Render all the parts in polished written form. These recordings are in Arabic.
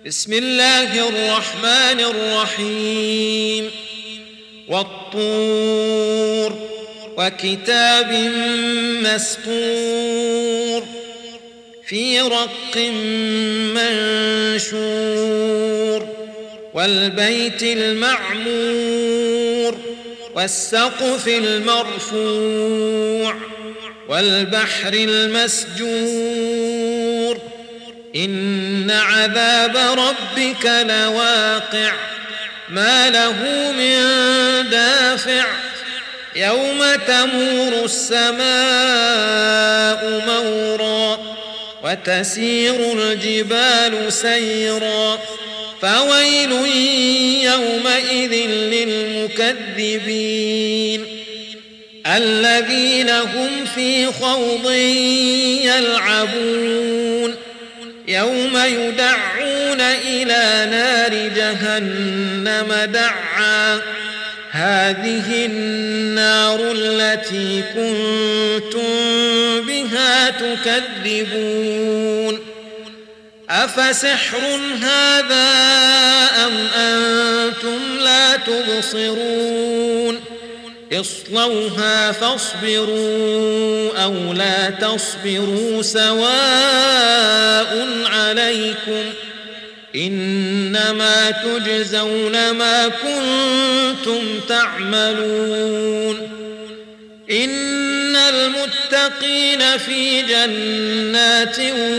بسم الله الرحمن الرحيم والطور وكتاب مسطور في رق منشور والبيت المعمور والسقف المرفوع والبحر المسجور إن عذاب ربك لواقع ما له من دافع يوم تمور السماء مورا وتسير الجبال سيرا فويل يومئذ للمكذبين الذين هم في خوض يلعبون يوم يدعون إلى نار جهنم دعا هذه النار التي كنتم بها تكذبون أفسحر هذا أم أنتم لا تبصرون اصلوها فاصبروا أو لا تصبروا سواء عليكم إنما تجزون ما كنتم تعملون إن المتقين في جنات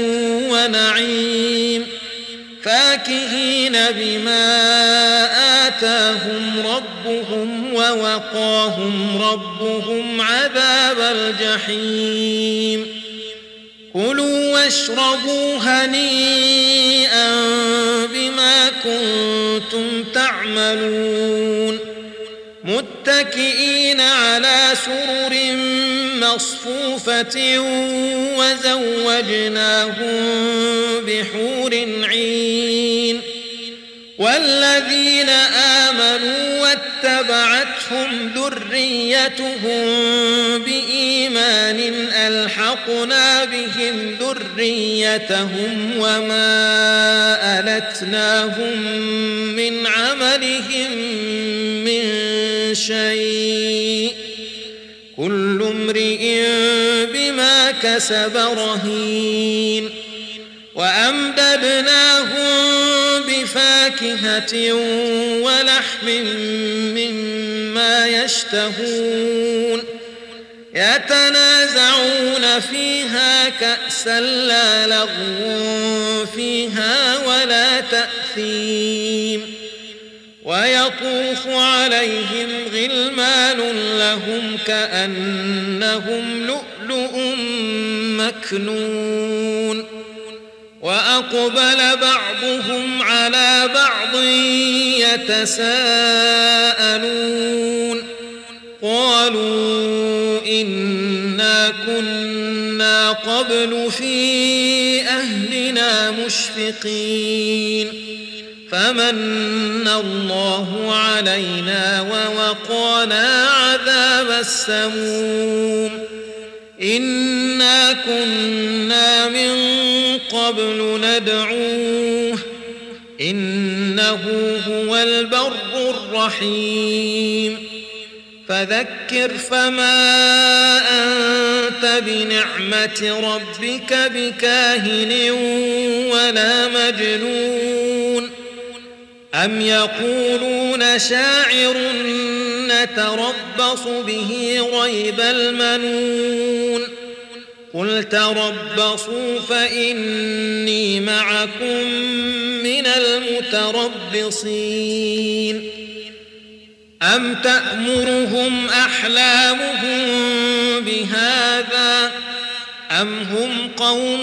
ونعيم فاكهين بما آتاهم ربهم ووقاهم ربهم عذاب الجحيم كلوا واشربوا هنيئا بما كنتم تعملون متكئين على سرر مصفوفة وزوجناهم بحور عين والذين آمنوا واتبعتهم ذريتهم بإيمان ألحقنا بهم ذريتهم وما ألتناهم من عملهم من شيء كل امرئ بما كسب رهين وأمددناهم بفاكهة ولحم مما يشتهون يتنازعون فيها كأسا لا لغو فيها ولا تأثيم ويطوف عليهم غلمان لهم كأنهم لؤلؤ مكنون وأقبل بعضهم على بعض يتساءلون قالوا إنا كنا قبل في أهلنا مشفقين فمن الله علينا ووقانا عذاب السموم إنا كنا من قبل ندعوه إنه هو البر الرحيم فذكر فما أنت بنعمة ربك بكاهن ولا مجنون أم يقولون شاعر نتربص به ريب المنون قل تربصوا فإني معكم من المتربصين أم تأمرهم أحلامهم بهذا أم هم قوم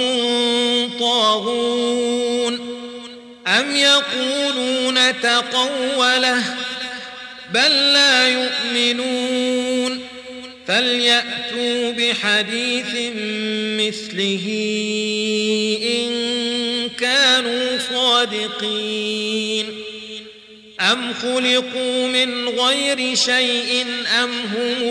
طاغون أم يقولون تقوله بل لا يؤمنون فليأتوا بحديث مثله إن كانوا صادقين أم خلقوا من غير شيء أم هم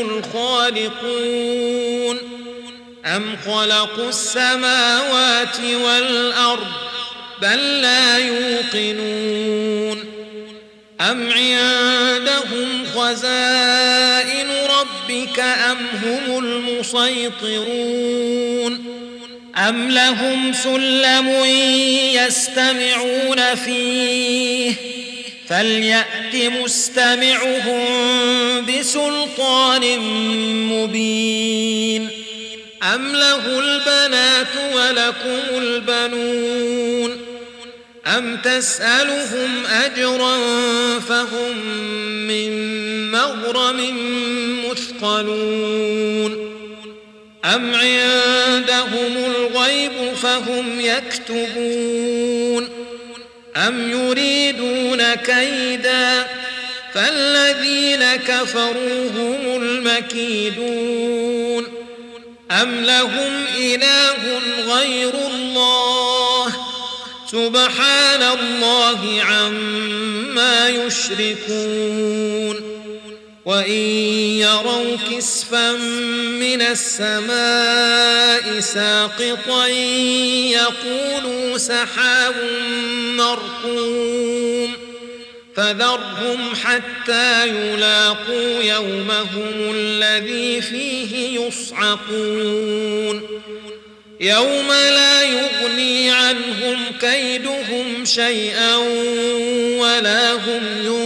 الخالقون أم خلقوا السماوات والأرض بل لا يوقنون أم عندهم خزائن ربك أم هم المسيطرون أم لهم سلم يستمعون فيه فليأت مستمعهم بسلطان مبين أم له البنات ولكم البنون أم تسألهم أجرا فهم من مغرم مثقلون أم عندهم الغيب فهم يكتبون أم يريدون كيدا فالذين كفروا هم المكيدون أم لهم إله غير الله سبحان الله عما يشركون وإن يروا كسفا من السماء ساقطا يقولوا سحاب مركوم فذرهم حتى يلاقوا يومهم الذي فيه يصعقون يوم لا يغني عنهم كيدهم شيئا ولا هم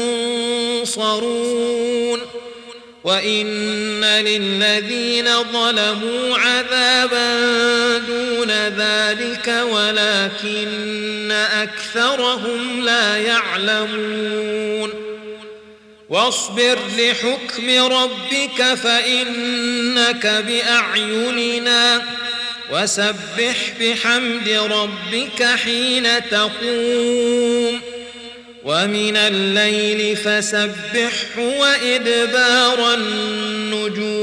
ينصرون وإن للذين ظلموا عذابا دون ذلك ولكن أكثرهم لا يعلمون واصبر لحكم ربك فإنك بأعيننا وسبح بحمد ربك حين تقوم ومن الليل فسبحه وإدبار النجوم